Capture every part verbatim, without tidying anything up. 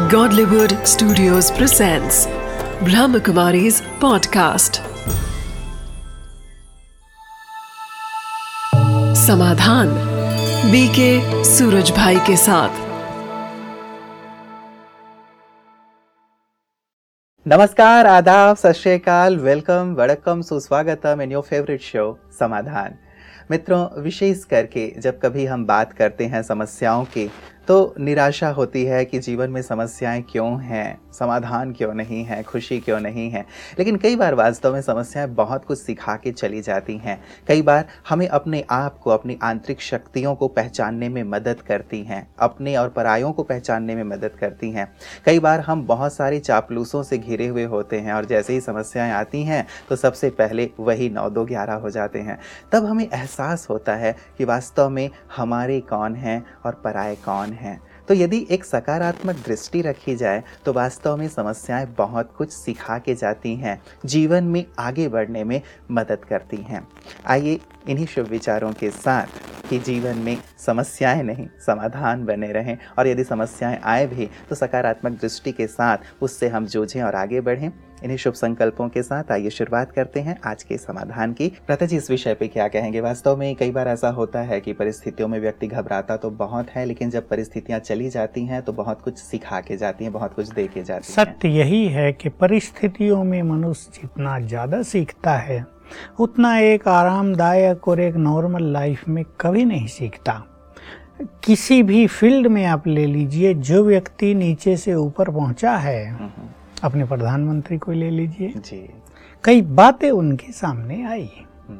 Godlywood Studios presents Brahmakumari's podcast Samadhan BK Suraj भाई के साथ। नमस्कार, आदाब, सत श्री अकाल, वेलकम, वड़कम, सुस्वागतम इन योर फेवरेट शो समाधान। मित्रों, विशेष करके जब कभी हम बात करते हैं समस्याओं की तो निराशा होती है कि जीवन में समस्याएं क्यों हैं, समाधान क्यों नहीं है, खुशी क्यों नहीं है। लेकिन कई बार वास्तव में समस्याएं बहुत कुछ सिखा के चली जाती हैं। कई बार हमें अपने आप को, अपनी आंतरिक शक्तियों को पहचानने में मदद करती हैं, अपने और परायों को पहचानने में मदद करती हैं। कई बार हम बहुत सारी चापलूसों से घिरे हुए होते हैं और जैसे ही समस्याएं आती हैं तो सबसे पहले वही नौ दो ग्यारह हो जाते हैं। तब हमें एहसास होता है कि वास्तव में हमारे कौन हैं और पराये कौन हैं। तो यदि एक सकारात्मक दृष्टि रखी जाए तो वास्तव में समस्याएं बहुत कुछ सिखा के जाती हैं, जीवन में आगे बढ़ने में मदद करती हैं। आइए इन्हीं शुभ विचारों के साथ कि जीवन में समस्याएं नहीं समाधान बने रहें, और यदि समस्याएं आए भी तो सकारात्मक दृष्टि के साथ उससे हम जूझें और आगे बढ़ें। इन्हीं शुभ संकल्पों के साथ आइए शुरुआत करते हैं आज के समाधान की। प्रथा जी, इस विषय पे क्या कहेंगे? वास्तव में कई बार ऐसा होता है कि परिस्थितियों में व्यक्ति घबराता तो बहुत है, लेकिन जब परिस्थितियां चली जाती हैं तो बहुत कुछ सिखा के जाती हैं, बहुत कुछ दे के जाती हैं। सत्य यही है कि परिस्थितियों में मनुष्य जितना ज़्यादा सीखता है उतना एक आरामदायक और एक नॉर्मल लाइफ में कभी नहीं सीखता। किसी भी फील्ड में आप ले लीजिए, जो व्यक्ति नीचे से ऊपर पहुंचा है, अपने प्रधानमंत्री को ले लीजिए जी, कई बातें उनके सामने आई,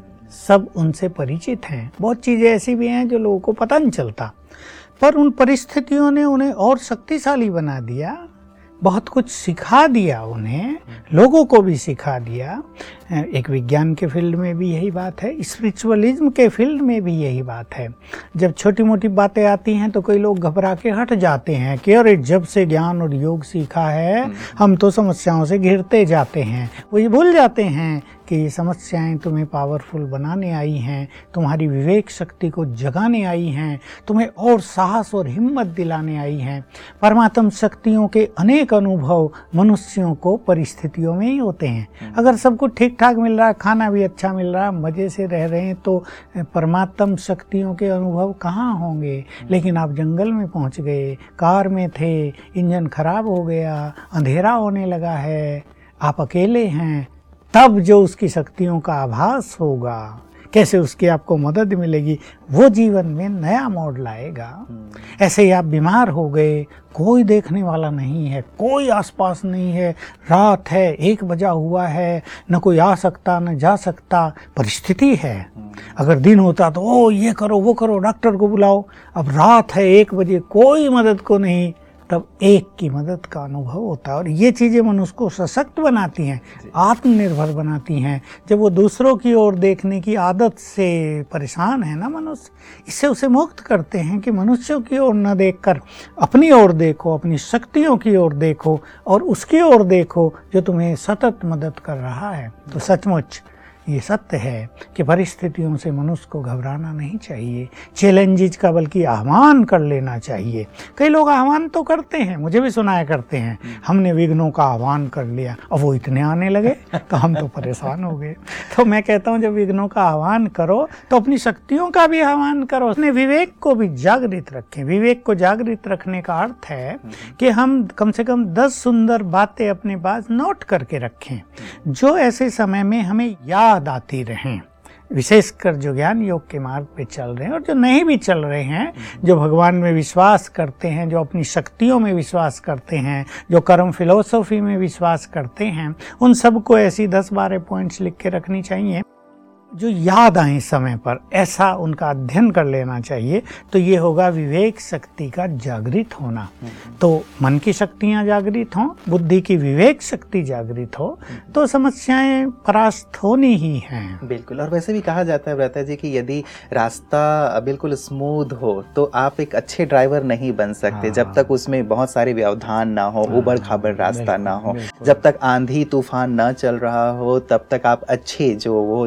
सब उनसे परिचित हैं। बहुत चीज़ें ऐसी भी हैं जो लोगों को पता नहीं चलता, पर उन परिस्थितियों ने उन्हें और शक्तिशाली बना दिया, बहुत कुछ सिखा दिया, उन्हें लोगों को भी सिखा दिया। एक विज्ञान के फील्ड में भी यही बात है, स्पिरिचुअलिज्म के फील्ड में भी यही बात है। जब छोटी मोटी बातें आती हैं तो कई लोग घबरा के हट जाते हैं कि अरे जब से ज्ञान और योग सीखा है हम तो समस्याओं से घिरते जाते हैं। वो ये भूल जाते हैं कि ये समस्याएं तुम्हें पावरफुल बनाने आई हैं, तुम्हारी विवेक शक्ति को जगाने आई हैं, तुम्हें और साहस और हिम्मत दिलाने आई हैं। परमात्म शक्तियों के अनेक अनुभव मनुष्यों को परिस्थितियों में ही होते हैं। अगर सब कुछ ठीक ठाक मिल रहा है, खाना भी अच्छा मिल रहा है, मज़े से रह रहे हैं, तो परमात्म शक्तियों के अनुभव कहाँ होंगे? लेकिन आप जंगल में पहुँच गए, कार में थे, इंजन खराब हो गया, अंधेरा होने लगा है, आप अकेले हैं, तब जो उसकी शक्तियों का आभास होगा, कैसे उसकी आपको मदद मिलेगी, वो जीवन में नया मोड़ लाएगा। ऐसे ही आप बीमार हो गए, कोई देखने वाला नहीं है, कोई आसपास नहीं है, रात है, एक बजा हुआ है, न कोई आ सकता न जा सकता, परिस्थिति है। अगर दिन होता तो ओ ये करो वो करो, डॉक्टर को बुलाओ। अब रात है, एक बजे, कोई मदद को नहीं, तब एक की मदद का अनुभव होता है। और ये चीज़ें मनुष्य को सशक्त बनाती हैं, आत्मनिर्भर बनाती हैं। जब वो दूसरों की ओर देखने की आदत से परेशान है ना मनुष्य, इससे उसे मुक्त करते हैं कि मनुष्यों की ओर न देखकर अपनी ओर देखो, अपनी शक्तियों की ओर देखो और उसकी ओर देखो जो तुम्हें सतत मदद कर रहा है। तो सचमुच ये सत्य है कि परिस्थितियों से मनुष्य को घबराना नहीं चाहिए, चैलेंजेस का बल्कि आह्वान कर लेना चाहिए। कई लोग आह्वान तो करते हैं, मुझे भी सुनाया करते हैं, हमने विघ्नों का आह्वान कर लिया, अब वो इतने आने लगे तो हम तो परेशान हो गए। तो मैं कहता हूँ जब विघ्नों का आह्वान करो तो अपनी शक्तियों का भी आह्वान करो, अपने विवेक को भी जागृत रखें। विवेक को जागृत रखने का अर्थ है कि हम कम से कम दस सुंदर बातें अपने पास नोट करके रखें जो ऐसे समय में हमें याद आती रहें, विशेषकर जो ज्ञान योग के मार्ग पे चल रहे हैं और जो नहीं भी चल रहे हैं, जो भगवान में विश्वास करते हैं, जो अपनी शक्तियों में विश्वास करते हैं, जो कर्म फिलोसॉफी में विश्वास करते हैं, उन सबको ऐसी दस बारह पॉइंट्स लिख के रखनी चाहिए जो याद आए समय पर, ऐसा उनका अध्ययन कर लेना चाहिए। तो ये होगा विवेक शक्ति का जागृत होना। तो मन की शक्तियाँ जागृत हों, बुद्धि की विवेक शक्ति जागृत हो तो समस्याएं परास्त होनी ही हैं। बिल्कुल। और वैसे भी कहा जाता है व्रता जी कि यदि रास्ता बिल्कुल स्मूथ हो तो आप एक अच्छे ड्राइवर नहीं बन सकते। हाँ। जब तक उसमें बहुत सारे व्यवधान ना हो, हाँ, उबड़ खाबड़ रास्ता ना हो, जब तक आंधी तूफान ना चल रहा हो, तब तक आप अच्छे जो वो होते हैं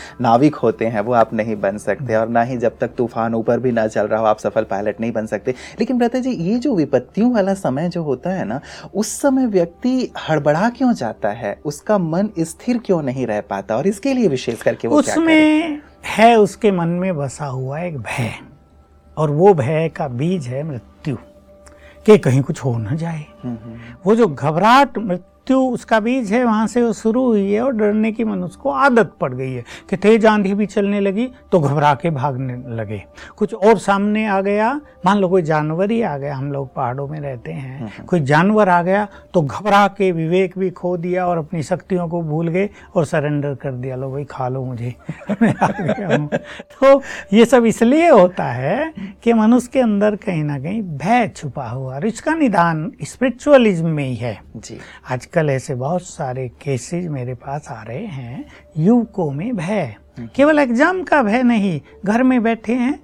नाविक होते हैं वो आप नहीं बन सकते, और ना ही जब तक तूफान ऊपर भी ना चल रहा हो आप सफल पायलट नहीं बन सकते। लेकिन भ्राता जी, ये जो विपत्तियों वाला समय जो होता है ना, उस समय व्यक्ति हड़बड़ा क्यों जाता है, उसका मन स्थिर क्यों नहीं रह पाता, और इसके लिए विशेष करके वो क्या करे? उसमें है उसके मन में बसा हुआ एक भय, और वो भय का बीज है मृत्यु, कि कहीं कुछ हो न जाए। वो जो घबराहट मृत्यु उसका बीज है, वहां से वो शुरू हुई है, और डरने की मनुष्य को आदत पड़ गई है कि तेज आंधी भी चलने लगी तो घबरा के भागने लगे। कुछ और सामने आ गया, मान लो कोई जानवर ही आ गया, हम लोग पहाड़ों में रहते हैं, कोई जानवर आ गया तो घबरा के विवेक भी खो दिया और अपनी शक्तियों को भूल गए और सरेंडर कर दिया, लो भाई खा लो मुझे, मैं आ गया हूं। तो ये सब इसलिए होता है कि मनुष्य के अंदर कहीं ना कहीं भय छुपा हुआ, और इसका निदान स्पिरिचुअलिज्म में ही है जी। आज कल ऐसे बहुत सारे केसेस मेरे पास आ रहे हैं, युवकों में भय, केवल एग्जाम का भय नहीं, घर में बैठे हैं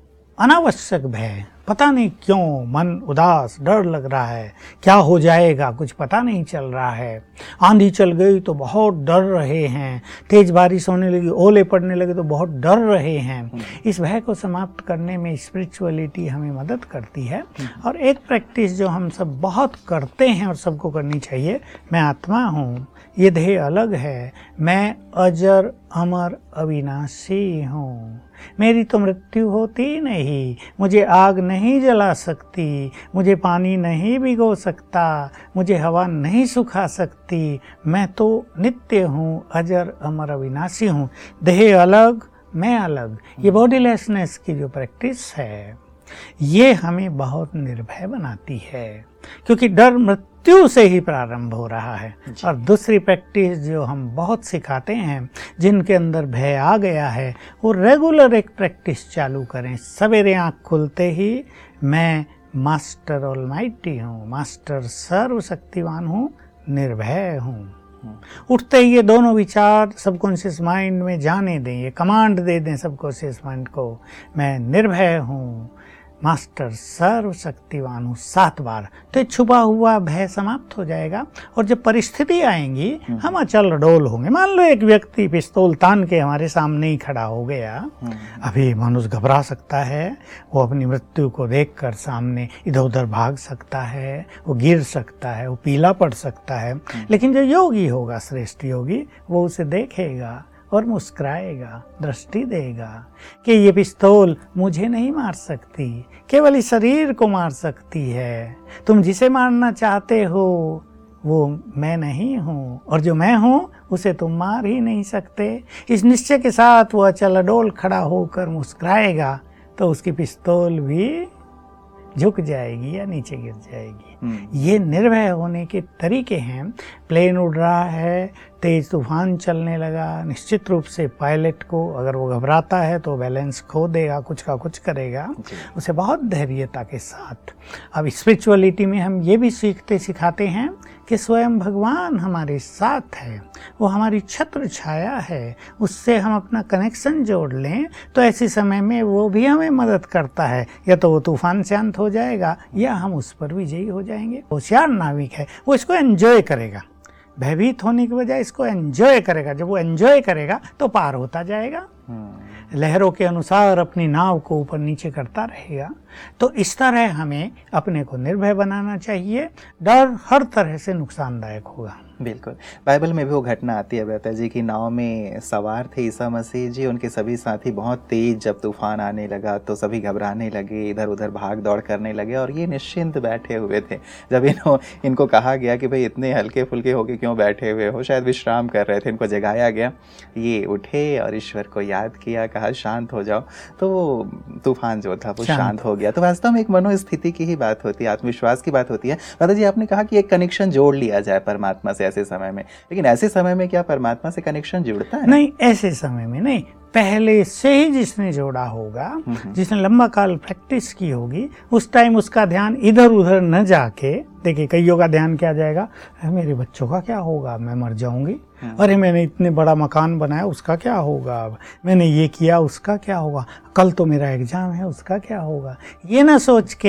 अनावश्यक भय, पता नहीं क्यों मन उदास, डर लग रहा है, क्या हो जाएगा कुछ पता नहीं चल रहा है, आंधी चल गई तो बहुत डर रहे हैं, तेज बारिश होने लगी, ओले पड़ने लगे तो बहुत डर रहे हैं। इस भय को समाप्त करने में स्पिरिचुअलिटी हमें मदद करती है। और एक प्रैक्टिस जो हम सब बहुत करते हैं और सबको करनी चाहिए, मैं आत्मा हूँ, ये देह अलग है, मैं अजर अमर अविनाशी हूँ, मेरी तो मृत्यु होती नहीं, मुझे आग नहीं जला सकती, मुझे पानी नहीं भिगो सकता, मुझे हवा नहीं सुखा सकती, मैं तो नित्य हूँ, अजर अमर अविनाशी हूँ। देह अलग, मैं अलग, ये बॉडीलेसनेस की जो प्रैक्टिस है ये हमें बहुत निर्भय बनाती है, क्योंकि डर मृत्यु से ही प्रारंभ हो रहा है। और दूसरी प्रैक्टिस जो हम बहुत सिखाते हैं, जिनके अंदर भय आ गया है, वो रेगुलर एक प्रैक्टिस चालू करें। सवेरे आँख खुलते ही मैं मास्टर ऑलमाइटी हूँ, मास्टर सर्वशक्तिवान हूँ, निर्भय हूँ। उठते ही ये दोनों विचार सबकॉन्शियस माइंड में जाने दें, ये कमांड दे दें सबकॉन्शियस माइंड को, मैं निर्भय हूँ, मास्टर सर्वशक्तिवान हूँ, सात बार। तो छुपा हुआ भय समाप्त हो जाएगा, और जब परिस्थिति आएंगी हम अचल डोल होंगे। मान लो एक व्यक्ति पिस्तौल तान के हमारे सामने ही खड़ा हो गया, अभी मनुष्य घबरा सकता है, वो अपनी मृत्यु को देखकर सामने इधर उधर भाग सकता है, वो गिर सकता है, वो पीला पड़ सकता है, लेकिन जो योगी होगा, श्रेष्ठ योगी, वो उसे देखेगा और मुस्कुराएगा, दृष्टि देगा कि ये पिस्तौल मुझे नहीं मार सकती, केवल इस शरीर को मार सकती है। तुम जिसे मारना चाहते हो वो मैं नहीं हूँ, और जो मैं हूँ उसे तुम मार ही नहीं सकते। इस निश्चय के साथ वो अचल अडोल खड़ा होकर मुस्कुराएगा तो उसकी पिस्तौल भी झुक जाएगी या नीचे गिर जाएगी। ये निर्भय होने के तरीके हैं। प्लेन उड़ रहा है, तेज तूफान चलने लगा, निश्चित रूप से पायलट को अगर वो घबराता है तो बैलेंस खो देगा, कुछ का कुछ करेगा, उसे बहुत धैर्यता के साथ। अब स्पिरिचुअलिटी में हम ये भी सीखते सिखाते हैं कि स्वयं भगवान हमारे साथ है, वो हमारी छत्र छाया है, उससे हम अपना कनेक्शन जोड़ लें तो ऐसे समय में वो भी हमें मदद करता है। या तो वो तूफान शांत हो जाएगा या हम उस पर विजयी हो जाएंगे। होशियार नाविक है, वो इसको एंजॉय करेगा, भयभीत होने की बजाय इसको एंजॉय करेगा। जब वो एंजॉय करेगा तो पार होता जाएगा, लहरों के अनुसार अपनी नाव को ऊपर नीचे करता रहेगा। तो इस तरह हमें अपने को निर्भय बनाना चाहिए। डर हर तरह से नुकसानदायक होगा। बिल्कुल, बाइबल में भी वो घटना आती है बेहतर जी की नाव में सवार थे ईसा मसीह जी, उनके सभी साथी बहुत तेज जब तूफान आने लगा तो सभी घबराने लगे, इधर उधर भाग दौड़ करने लगे, और ये निश्चिंत बैठे हुए थे। जब इन्हों इनको कहा गया कि भाई इतने हल्के फुल्के होके क्यों बैठे हुए हो, शायद विश्राम कर रहे थे, इनको जगाया गया, ये उठे और ईश्वर को याद किया, कहा शांत हो जाओ, तो वो तूफान जो था वो शांत हो गया। तो वास्तव में एक मनोस्थिति की ही बात होती है, आत्मविश्वास की बात होती है। दादा जी, आपने कहा कि एक कनेक्शन जोड़ लिया जाए परमात्मा से ऐसे समय में, लेकिन ऐसे समय में क्या परमात्मा से कनेक्शन जुड़ता है? नहीं, ऐसे समय में नहीं, पहले से ही जिसने जोड़ा होगा, जिसने लंबा काल प्रैक्टिस की होगी, उस टाइम उसका ध्यान इधर उधर न जाके, देखिए कईयों का ध्यान क्या जाएगा, मेरे बच्चों का क्या होगा, मैं मर जाऊंगी, अरे मैंने इतने बड़ा मकान बनाया उसका क्या होगा, मैंने ये किया उसका क्या होगा, कल तो मेरा एग्जाम है उसका क्या होगा। ये ना सोच के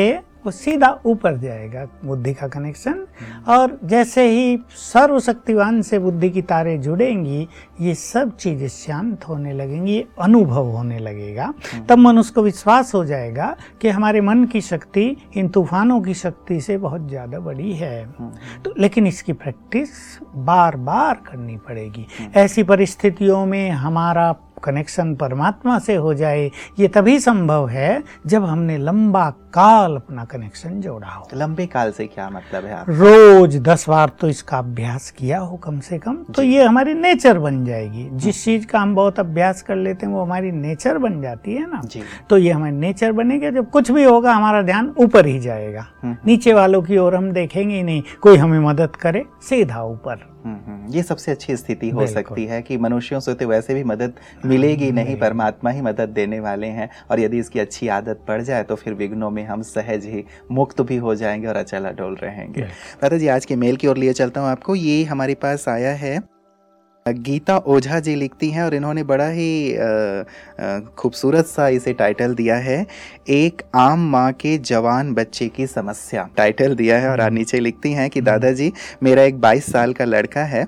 वो सीधा ऊपर जाएगा बुद्धि का कनेक्शन। और जैसे ही सर्वशक्तिवान से बुद्धि की तारें जुड़ेंगी, ये सब चीज़ें शांत होने लगेंगी, ये अनुभव होने लगेगा। तब मनुष्य को विश्वास हो जाएगा कि हमारे मन की शक्ति इन तूफानों की शक्ति से बहुत ज़्यादा बड़ी है। तो लेकिन इसकी प्रैक्टिस बार बार करनी पड़ेगी। ऐसी परिस्थितियों में हमारा कनेक्शन परमात्मा से हो जाए, ये तभी संभव है जब हमने लंबा काल अपना कनेक्शन जोड़ा हो। लंबे काल से क्या मतलब है आप? रोज दस बार तो इसका अभ्यास किया हो कम से कम, तो ये हमारी नेचर बन जाएगी। जिस चीज का हम बहुत अभ्यास कर लेते हैं वो हमारी नेचर बन जाती है ना, तो ये हमारी नेचर बनेगा। जब कुछ भी होगा हमारा ध्यान ऊपर ही जाएगा, नीचे वालों की ओर हम देखेंगे ही नहीं। कोई हमें मदद करे, सीधा ऊपर। ये सबसे अच्छी स्थिति हो सकती है कि मनुष्यों से तो वैसे भी मदद मिलेगी नहीं, परमात्मा ही मदद देने वाले हैं। और यदि इसकी अच्छी आदत पड़ जाए तो फिर विघ्नों में हम सहज ही मुक्त भी हो जाएंगे और अचल अडोल रहेंगे। दादा जी, आज के मेल की ओर लिए चलता हूँ आपको। ये हमारे पास आया है, गीता ओझा जी लिखती हैं और इन्होंने बड़ा ही खूबसूरत सा इसे टाइटल दिया है, एक आम माँ के जवान बच्चे की समस्या, टाइटल दिया है। और नीचे लिखती हैं कि दादाजी, मेरा एक बाईस साल का लड़का है,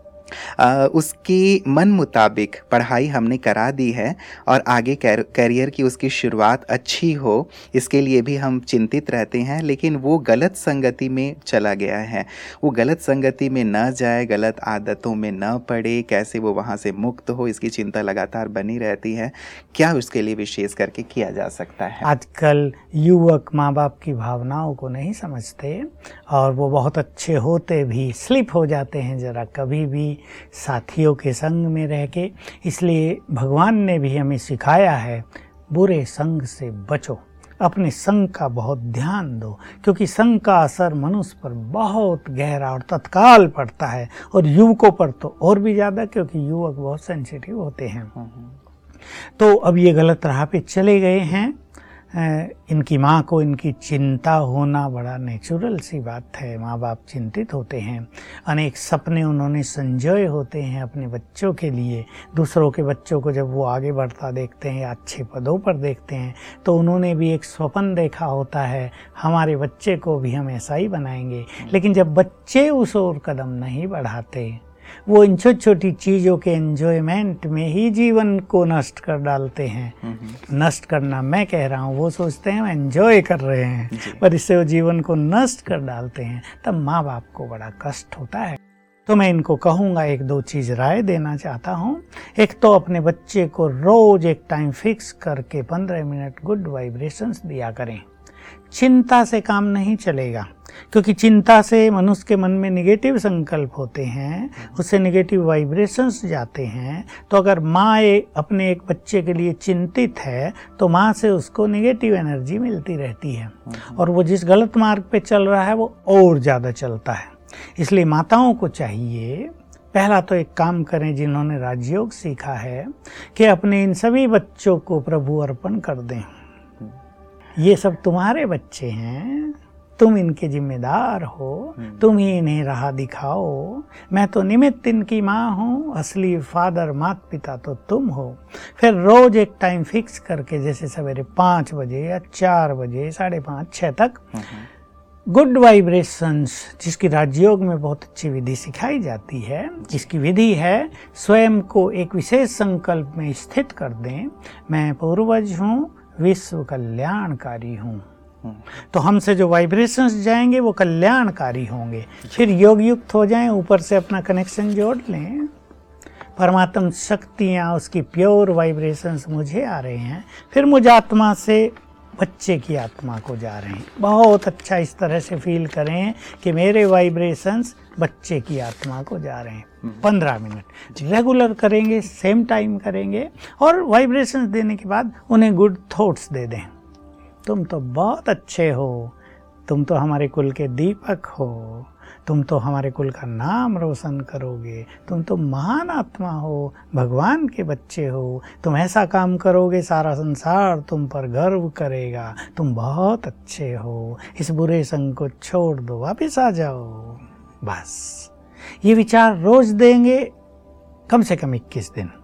आ, उसकी मन मुताबिक पढ़ाई हमने करा दी है और आगे करियर की उसकी शुरुआत अच्छी हो, इसके लिए भी हम चिंतित रहते हैं। लेकिन वो गलत संगति में चला गया है। वो गलत संगति में न जाए, गलत आदतों में न पड़े, कैसे वो वहाँ से मुक्त हो, इसकी चिंता लगातार बनी रहती है। क्या उसके लिए विशेष करके किया जा सकता है? आजकल युवक माँ बाप की भावनाओं को नहीं समझते और वो बहुत अच्छे होते भी स्लिप हो जाते हैं जरा कभी भी साथियों के संग में रह के। इसलिए भगवान ने भी हमें सिखाया है, बुरे संग से बचो, अपने संग का बहुत ध्यान दो, क्योंकि संग का असर मनुष्य पर बहुत गहरा और तत्काल पड़ता है, और युवकों पर तो और भी ज़्यादा, क्योंकि युवक बहुत सेंसिटिव होते हैं। तो अब ये गलत राह पे चले गए हैं। इनकी माँ को इनकी चिंता होना बड़ा नेचुरल सी बात है। माँ बाप चिंतित होते हैं, अनेक सपने उन्होंने संजोए होते हैं अपने बच्चों के लिए। दूसरों के बच्चों को जब वो आगे बढ़ता देखते हैं, अच्छे पदों पर देखते हैं, तो उन्होंने भी एक स्वप्न देखा होता है, हमारे बच्चे को भी हम ऐसा ही बनाएंगे। लेकिन जब बच्चे उस ओर कदम नहीं बढ़ाते, वो इन छोटी छोटी चीज़ों के एंजॉयमेंट में ही जीवन को नष्ट कर डालते हैं। नष्ट करना मैं कह रहा हूँ, वो सोचते हैं हम एंजॉय कर रहे हैं, पर इससे वो जीवन को नष्ट कर डालते हैं। तब माँ बाप को बड़ा कष्ट होता है। तो मैं इनको कहूँगा, एक दो चीज़ राय देना चाहता हूँ। एक तो अपने बच्चे को रोज एक टाइम फिक्स करके पंद्रह मिनट गुड वाइब्रेशंस दिया करें। चिंता से काम नहीं चलेगा, क्योंकि चिंता से मनुष्य के मन में निगेटिव संकल्प होते हैं, उससे निगेटिव वाइब्रेशंस जाते हैं। तो अगर माँ अपने एक बच्चे के लिए चिंतित है, तो माँ से उसको निगेटिव एनर्जी मिलती रहती है, और वो जिस गलत मार्ग पे चल रहा है वो और ज़्यादा चलता है। इसलिए माताओं को चाहिए, पहला तो एक काम करें जिन्होंने राजयोग सीखा है, कि अपने इन सभी बच्चों को प्रभु अर्पण कर दें। ये सब तुम्हारे बच्चे हैं, तुम इनके जिम्मेदार हो, तुम ही इन्हें राह दिखाओ। मैं तो निमित्त इनकी माँ हूँ, असली फादर माता पिता तो तुम हो। फिर रोज एक टाइम फिक्स करके, जैसे सवेरे पाँच बजे या चार बजे, साढ़े पाँच छः तक गुड वाइब्रेशंस, जिसकी राजयोग में बहुत अच्छी विधि सिखाई जाती है। इसकी विधि है, स्वयं को एक विशेष संकल्प में स्थित कर दें, मैं पूर्वज हूँ, विश्व कल्याणकारी हूँ। तो हमसे जो वाइब्रेशंस जाएंगे वो कल्याणकारी होंगे। फिर योग युक्त हो जाएं, ऊपर से अपना कनेक्शन जोड़ लें, परमात्म शक्तियाँ, उसकी प्योर वाइब्रेशंस मुझे आ रहे हैं, फिर मुझ आत्मा से बच्चे की आत्मा को जा रहे हैं। बहुत अच्छा इस तरह से फील करें कि मेरे वाइब्रेशंस बच्चे की आत्मा को जा रहे हैं। पंद्रह मिनट रेगुलर करेंगे, सेम टाइम करेंगे, और वाइब्रेशंस देने के बाद उन्हें गुड थॉट्स दे दें। तुम तो बहुत अच्छे हो, तुम तो हमारे कुल के दीपक हो, तुम तो हमारे कुल का नाम रोशन करोगे, तुम तो महान आत्मा हो, भगवान के बच्चे हो, तुम ऐसा काम करोगे सारा संसार तुम पर गर्व करेगा, तुम बहुत अच्छे हो, इस बुरे संग को छोड़ दो, वापस आ जाओ। बस ये विचार रोज देंगे, कम से कम इक्कीस दिन।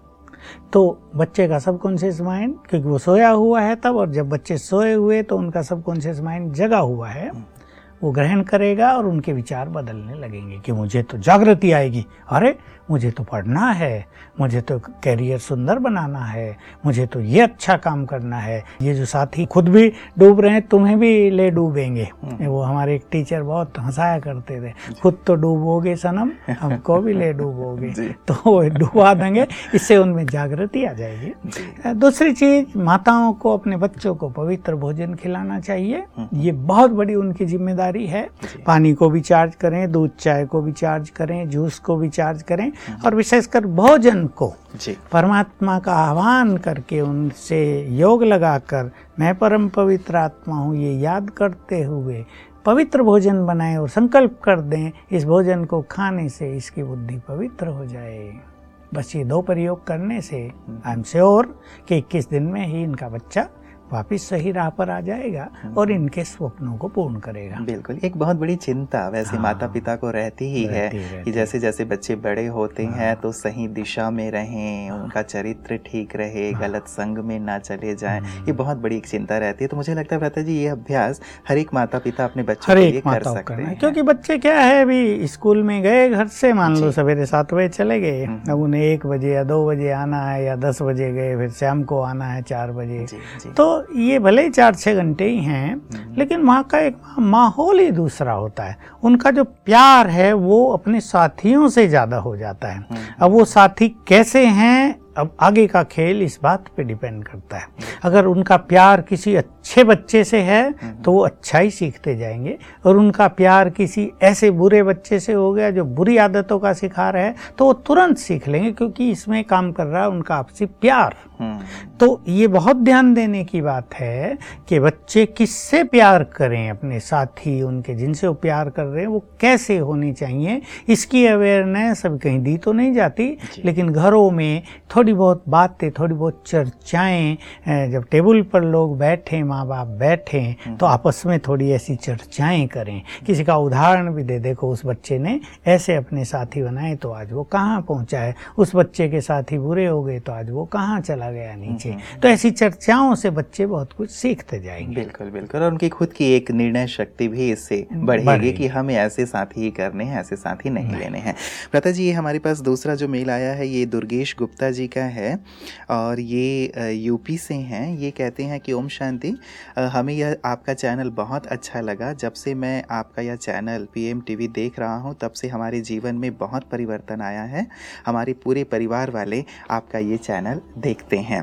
तो बच्चे का सबकॉन्शियस माइंड, क्योंकि वो सोया हुआ है तब, और जब बच्चे सोए हुए तो उनका सबकॉन्शियस माइंड जगा हुआ है, वो ग्रहण करेगा और उनके विचार बदलने लगेंगे कि मुझे तो जागृति आएगी, अरे मुझे तो पढ़ना है, मुझे तो कैरियर सुंदर बनाना है, मुझे तो ये अच्छा काम करना है। ये जो साथी खुद भी डूब रहे हैं तुम्हें भी ले डूबेंगे, वो हमारे एक टीचर बहुत हंसाया करते थे, खुद तो डूबोगे सनम हमको भी ले डूबोगे, तो वो डुबा देंगे, इससे उनमें जागृति आ जाएगी। दूसरी चीज, माताओं को अपने बच्चों को पवित्र भोजन खिलाना चाहिए, ये बहुत बड़ी उनकी जिम्मेदारी है। पानी को भी चार्ज करें, दूध चाय को भी चार्ज करें, जूस को भी चार्ज करें, और विशेषकर भोजन को जी। परमात्मा का आह्वान करके उनसे योग लगाकर मैं परम पवित्र आत्मा हूँ ये याद करते हुए पवित्र भोजन बनाएं और संकल्प कर दें इस भोजन को खाने से इसकी बुद्धि पवित्र हो जाए। बस ये दो प्रयोग करने से आई एम श्योर कि इक्कीस दिन में ही इनका बच्चा वापिस सही राह पर आ जाएगा और इनके स्वप्नों को पूर्ण करेगा। बिल्कुल, एक बहुत बड़ी चिंता वैसे हाँ, माता पिता को रहती ही रहती, है रहती, कि जैसे जैसे बच्चे बड़े होते हाँ, हैं तो सही दिशा में रहें, हाँ, उनका चरित्र ठीक रहे, हाँ, गलत संग में ना चले जाएं, ये बहुत बड़ी एक चिंता रहती है। तो मुझे लगता है भ्राता जी ये अभ्यास हर एक माता पिता अपने बच्चों के लिए कर सकते हैं, क्योंकि बच्चे क्या है, अभी स्कूल में गए घर से, मान लो सवेरे सात बजे चले गए, अब उन्हें एक बजे या दो बजे आना है, या दस बजे गए फिर शाम को आना है चार बजे, तो ये भले ही चार छः घंटे ही हैं, लेकिन वहाँ का एक माहौल ही दूसरा होता है। उनका जो प्यार है वो अपने साथियों से ज़्यादा हो जाता है। अब वो साथी कैसे हैं, अब आगे का खेल इस बात पे डिपेंड करता है। अगर उनका प्यार किसी अच्छे बच्चे से है तो वो अच्छा ही सीखते जाएंगे, और उनका प्यार किसी ऐसे बुरे बच्चे से हो गया जो बुरी आदतों का सिखा रहा है तो वो तुरंत सीख लेंगे, क्योंकि इसमें काम कर रहा है उनका आपसी प्यार। तो ये बहुत ध्यान देने की बात है कि बच्चे किससे प्यार करें, अपने साथी उनके जिनसे वो प्यार कर रहे हैं वो कैसे होनी चाहिए, इसकी अवेयरनेस अभी कहीं दी तो नहीं जाती, लेकिन घरों में थोड़ी बहुत बातें, थोड़ी बहुत चर्चाएं, जब टेबल पर लोग बैठे, माँ बाप बैठे, तो आपस में थोड़ी ऐसी चर्चाएं करें। किसी का उदाहरण भी दे, देखो उस बच्चे ने ऐसे अपने साथी बनाए तो आज वो कहाँ पहुँचा है, उस बच्चे के साथी बुरे हो गए तो आज वो कहाँ चला गया नीचे। तो ऐसी चर्चाओं से बच्चे बहुत कुछ सीखते जाएंगे। बिल्कुल बिल्कुल, और उनकी खुद की एक निर्णय शक्ति भी इससे बढ़ेगी कि हमें ऐसे साथी ही करने हैं, ऐसे साथी नहीं, नहीं। लेने हैं। भ्राता जी, ये हमारे पास दूसरा जो मेल आया है ये दुर्गेश गुप्ता जी का है, और ये यूपी से हैं। ये कहते हैं कि ओम शांति, हमें यह आपका चैनल बहुत अच्छा लगा। जब से मैं आपका यह चैनल पीएम टीवी देख रहा हूँ तब से हमारे जीवन में बहुत परिवर्तन आया है। हमारे पूरे परिवार वाले आपका ये चैनल देखते हैं।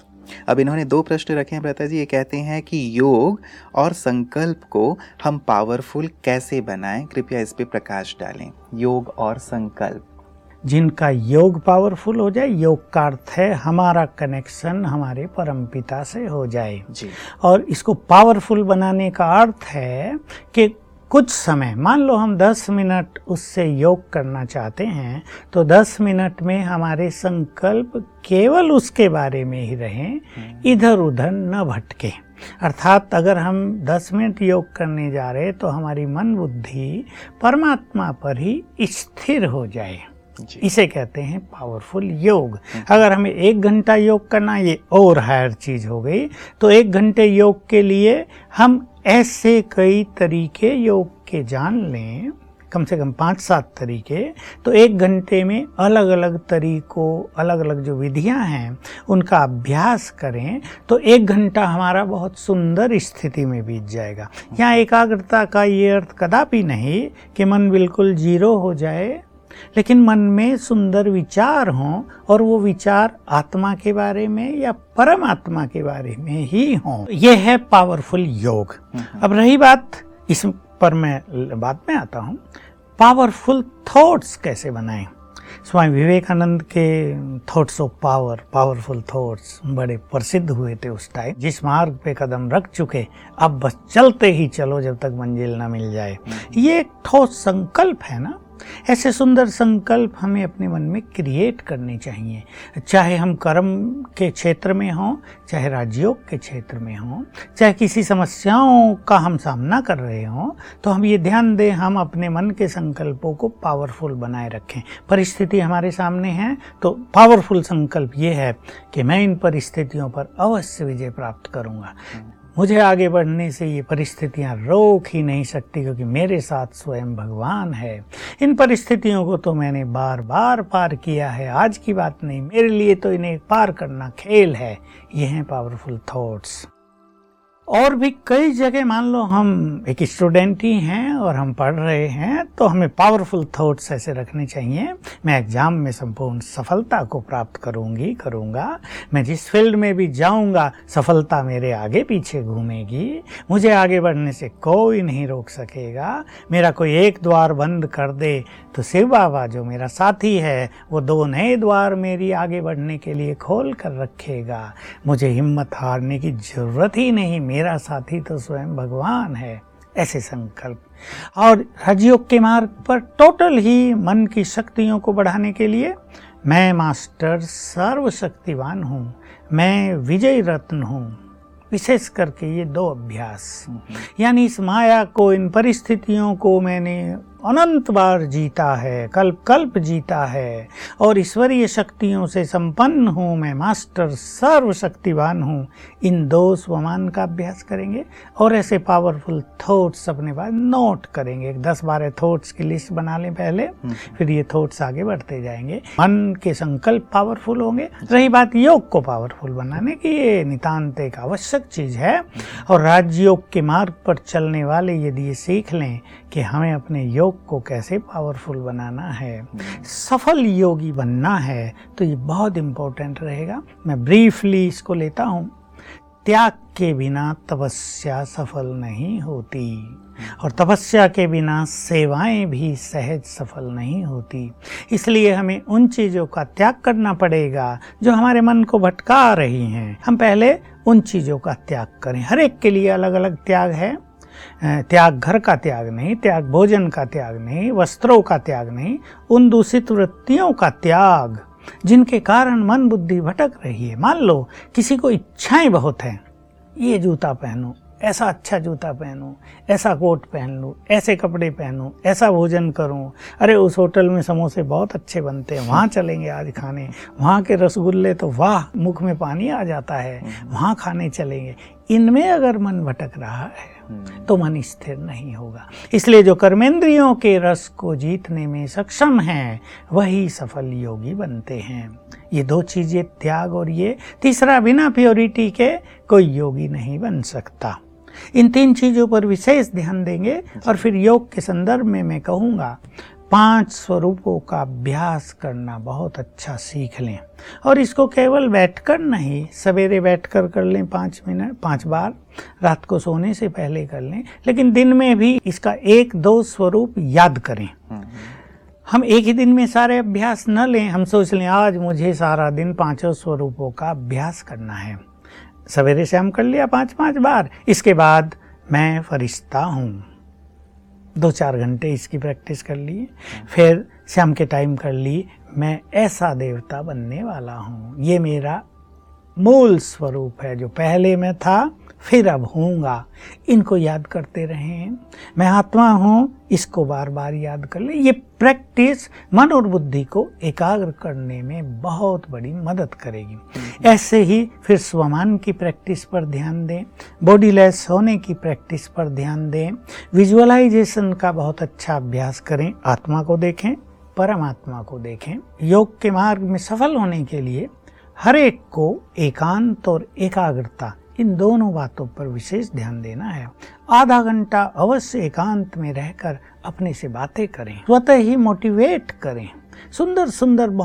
अब इन्होंने दो प्रश्न रखे हैं भ्राता जी। ये कहते हैं कि योग और संकल्प को हम पावरफुल कैसे बनाएं, कृपया इस पे प्रकाश डालें। योग और संकल्प, जिनका योग पावरफुल हो जाए, योग का अर्थ है हमारा कनेक्शन हमारे परमपिता से हो जाए जी। और इसको पावरफुल बनाने का अर्थ है कि कुछ समय, मान लो हम दस मिनट उससे योग करना चाहते हैं, तो दस मिनट में हमारे संकल्प केवल उसके बारे में ही रहें, इधर उधर न भटके। अर्थात अगर हम दस मिनट योग करने जा रहे तो हमारी मन बुद्धि परमात्मा पर ही स्थिर हो जाए, इसे कहते हैं पावरफुल योग। अगर हमें एक घंटा योग करना, ये और हायर चीज हो गई, तो एक घंटे योग के लिए हम ऐसे कई तरीके योग के जान लें, कम से कम पाँच सात तरीके, तो एक घंटे में अलग अलग तरीकों, अलग अलग जो विधियां हैं उनका अभ्यास करें, तो एक घंटा हमारा बहुत सुंदर स्थिति में बीत जाएगा। यहाँ एकाग्रता का ये अर्थ कदापि नहीं कि मन बिल्कुल जीरो हो जाए, लेकिन मन में सुंदर विचार हों, और वो विचार आत्मा के बारे में या परमात्मा के बारे में ही हों। ये है पावरफुल योग। अब रही बात, इस पर मैं बाद में आता हूँ, पावरफुल थॉट्स कैसे बनाएं। स्वामी विवेकानंद के thoughts of power, powerful thoughts बड़े प्रसिद्ध हुए थे उस टाइम। जिस मार्ग पे कदम रख चुके, अब बस चलते ही चलो जब तक मंजिल ना मिल जाए। ये एक ठोस संकल्प है ना। ऐसे सुंदर संकल्प हमें अपने मन में क्रिएट करने चाहिए, चाहे हम कर्म के क्षेत्र में हों, चाहे राजयोग के क्षेत्र में हों, चाहे किसी समस्याओं का हम सामना कर रहे हों, तो हम ये ध्यान दें हम अपने मन के संकल्पों को पावरफुल बनाए रखें। परिस्थिति हमारे सामने है तो पावरफुल संकल्प ये है कि मैं इन परिस्थितियों पर अवश्य विजय प्राप्त करूँगा। मुझे आगे बढ़ने से ये परिस्थितियाँ रोक ही नहीं सकती, क्योंकि मेरे साथ स्वयं भगवान है। इन परिस्थितियों को तो मैंने बार बार पार किया है, आज की बात नहीं, मेरे लिए तो इन्हें पार करना खेल है। ये हैं पावरफुल थॉट्स। और भी कई जगह मान लो हम एक स्टूडेंट ही हैं और हम पढ़ रहे हैं, तो हमें पावरफुल थॉट्स ऐसे रखने चाहिए, मैं एग्जाम में संपूर्ण सफलता को प्राप्त करूंगी करूंगा, मैं जिस फील्ड में भी जाऊंगा सफलता मेरे आगे पीछे घूमेगी, मुझे आगे बढ़ने से कोई नहीं रोक सकेगा। मेरा कोई एक द्वार बंद कर दे तो शिव बाबा जो मेरा साथी है वो दो नए द्वार मेरी आगे बढ़ने के लिए खोल कर रखेगा। मुझे हिम्मत हारने की जरूरत ही नहीं, मेरा साथी तो स्वयं भगवान है। ऐसे संकल्प। और राजयोग के मार्ग पर टोटल ही मन की शक्तियों को बढ़ाने के लिए मैं मास्टर सर्वशक्तिवान हूँ, मैं विजय रत्न हूँ। विशेष करके ये दो अभ्यास, यानी इस माया को, इन परिस्थितियों को मैंने अनंत बार जीता है, कल्प कल्प जीता है और ईश्वरीय शक्तियों से संपन्न हूँ, मैं मास्टर सर्वशक्तिवान हूँ। इन दो स्वमान का अभ्यास करेंगे और ऐसे पावरफुल थॉट्स अपने पास नोट करेंगे। एक दस बारह थॉट्स की लिस्ट बना लें पहले, फिर ये थॉट्स आगे बढ़ते जाएंगे। मन के संकल्प पावरफुल होंगे। रही बात योग को पावरफुल बनाने की, ये नितांत एक आवश्यक चीज़ है। और राजयोग के मार्ग पर चलने वाले यदि ये सीख लें कि हमें अपने योग को कैसे पावरफुल बनाना है, सफल योगी बनना है, तो ये बहुत इम्पोर्टेंट रहेगा। मैं ब्रीफली इसको लेता हूँ। त्याग के बिना तपस्या सफल नहीं होती और तपस्या के बिना सेवाएं भी सहज सफल नहीं होती। इसलिए हमें उन चीज़ों का त्याग करना पड़ेगा जो हमारे मन को भटका रही हैं। हम पहले उन चीज़ों का त्याग करें। हर एक के लिए अलग अलग त्याग है। त्याग घर का त्याग नहीं, त्याग भोजन का त्याग नहीं, वस्त्रों का त्याग नहीं, उन दूषित वृत्तियों का त्याग जिनके कारण मन बुद्धि भटक रही है। मान लो किसी को इच्छाएं बहुत हैं, ये जूता पहनूं, ऐसा अच्छा जूता पहनूं, ऐसा कोट पहन लूं, ऐसे कपड़े पहनूं, ऐसा भोजन करूं, अरे उस होटल में समोसे बहुत अच्छे बनते हैं, वहाँ चलेंगे आज खाने, वहाँ के रसगुल्ले तो वाह, मुख में पानी आ जाता है, वहाँ खाने चलेंगे। इनमें अगर मन भटक रहा है तो मन स्थिर नहीं होगा। इसलिए जो कर्मेंद्रियों के रस को जीतने में सक्षम हैं वही सफल योगी बनते हैं। ये दो चीज़ें, त्याग और ये तीसरा, बिना प्योरिटी के कोई योगी नहीं बन सकता। इन तीन चीज़ों पर विशेष ध्यान देंगे। और फिर योग के संदर्भ में मैं कहूँगा पांच स्वरूपों का अभ्यास करना बहुत अच्छा सीख लें। और इसको केवल बैठकर नहीं, सवेरे बैठकर कर लें पाँच मिनट पाँच बार, रात को सोने से पहले कर लें, लेकिन दिन में भी इसका एक दो स्वरूप याद करें। हम एक ही दिन में सारे अभ्यास न लें। हम सोच लें आज मुझे सारा दिन पांचों स्वरूपों का अभ्यास करना है। सवेरे शाम कर लिया पाँच पाँच बार, इसके बाद मैं फरिश्ता हूँ, दो चार घंटे इसकी प्रैक्टिस कर लिए। फिर शाम के टाइम कर ली, मैं ऐसा देवता बनने वाला हूँ, ये मेरा मूल स्वरूप है, जो पहले मैं था फिर अब हूँगा। इनको याद करते रहें। मैं आत्मा हूँ, इसको बार बार याद कर ले। ये प्रैक्टिस मन और बुद्धि को एकाग्र करने में बहुत बड़ी मदद करेगी। ऐसे ही फिर स्वमान की प्रैक्टिस पर ध्यान दें, बॉडीलेस होने की प्रैक्टिस पर ध्यान दें, विजुअलाइजेशन का बहुत अच्छा अभ्यास करें। आत्मा को देखें, परमात्मा को देखें। योग के मार्ग में सफल होने के लिए हर एक को एकांत और एकाग्रता, इन दोनों बातों पर विशेष ध्यान देना है। आधा घंटा अवश्य एकांत में रहकर अपने से बातें करें, स्वतः ही मोटिवेट करें। सुंदर सुंदर बहुत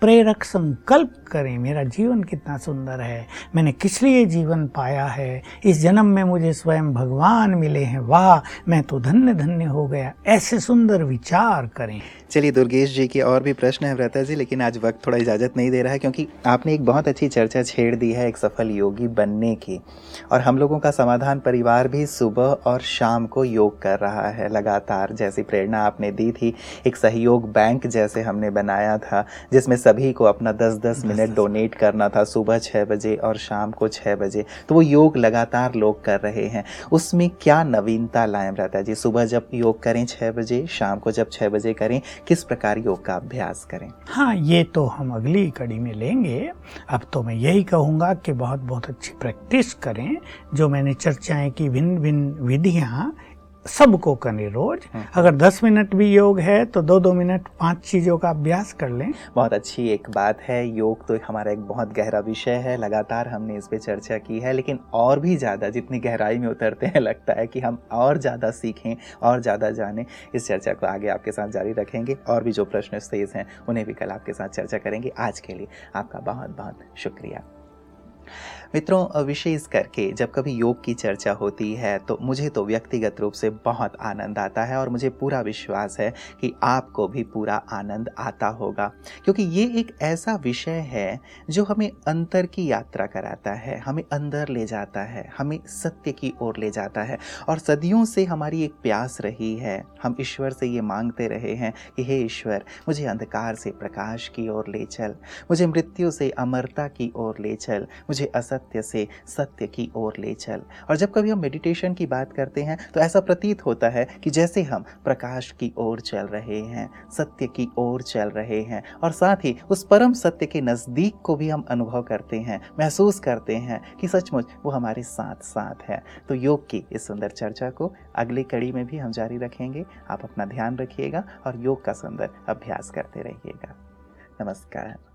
प्रेरक संकल्प करें, मेरा जीवन कितना सुंदर है, मैंने किस लिए जीवन पाया है, इस जन्म में मुझे स्वयं भगवान मिले हैं, वाह मैं तो धन्य धन्य हो गया, ऐसे सुंदर विचार करें। चलिए दुर्गेश जी के और भी प्रश्न है व्रता जी, लेकिन आज वक्त थोड़ा इजाज़त नहीं दे रहा है, क्योंकि आपने एक बहुत अच्छी चर्चा छेड़ दी है एक सफल योगी बनने की। और हम लोगों का समाधान परिवार भी सुबह और शाम को योग कर रहा है लगातार, जैसी प्रेरणा आपने दी थी। एक सहयोग बैंक जैसे हमने बनाया था, जिसमें सभी को अपना दस दस मिनट डोनेट करना था, सुबह छः बजे और शाम को छः बजे। तो वो योग लगातार लोग कर रहे हैं, उसमें क्या नवीनता लाएं व्रता जी? सुबह जब योग करें छः बजे, शाम को जब छः बजे करें, किस प्रकार योग का अभ्यास करें? हाँ, ये तो हम अगली कड़ी में लेंगे। अब तो मैं यही कहूँगा कि बहुत बहुत अच्छी प्रैक्टिस करें। जो मैंने चर्चाएं की भिन्न भिन्न विधियाँ सबको करें रोज। अगर दस मिनट भी योग है तो दो दो मिनट पांच चीज़ों का अभ्यास कर लें। बहुत अच्छी एक बात है। योग तो हमारा एक बहुत गहरा विषय है, लगातार हमने इस पे चर्चा की है, लेकिन और भी ज़्यादा जितनी गहराई में उतरते हैं लगता है कि हम और ज़्यादा सीखें और ज़्यादा जानें। इस चर्चा को आगे आपके साथ जारी रखेंगे और भी जो प्रश्न शेष हैं उन्हें भी कल आपके साथ चर्चा करेंगे। आज के लिए आपका बहुत बहुत शुक्रिया। मित्रों, विशेष करके जब कभी योग की चर्चा होती है तो मुझे तो व्यक्तिगत रूप से बहुत आनंद आता है और मुझे पूरा विश्वास है कि आपको भी पूरा आनंद आता होगा, क्योंकि ये एक ऐसा विषय है जो हमें अंतर की यात्रा कराता है, हमें अंदर ले जाता है, हमें सत्य की ओर ले जाता है। और सदियों से हमारी एक प्यास रही है, हम ईश्वर से ये मांगते रहे हैं कि हे ईश्वर, मुझे अंधकार से प्रकाश की ओर ले चल, मुझे मृत्यु से अमरता की ओर ले चल, मुझे असत्य से सत्य की ओर ले चल। और जब कभी हम मेडिटेशन की बात करते हैं तो ऐसा प्रतीत होता है कि जैसे हम प्रकाश की ओर चल रहे हैं, सत्य की ओर चल रहे हैं, और साथ ही उस परम सत्य के नज़दीक को भी हम अनुभव करते हैं, महसूस करते हैं कि सचमुच वो हमारे साथ साथ है। तो योग की इस सुंदर चर्चा को अगली कड़ी में भी हम जारी रखेंगे। आप अपना ध्यान रखिएगा और योग का सुंदर अभ्यास करते रहिएगा। नमस्कार।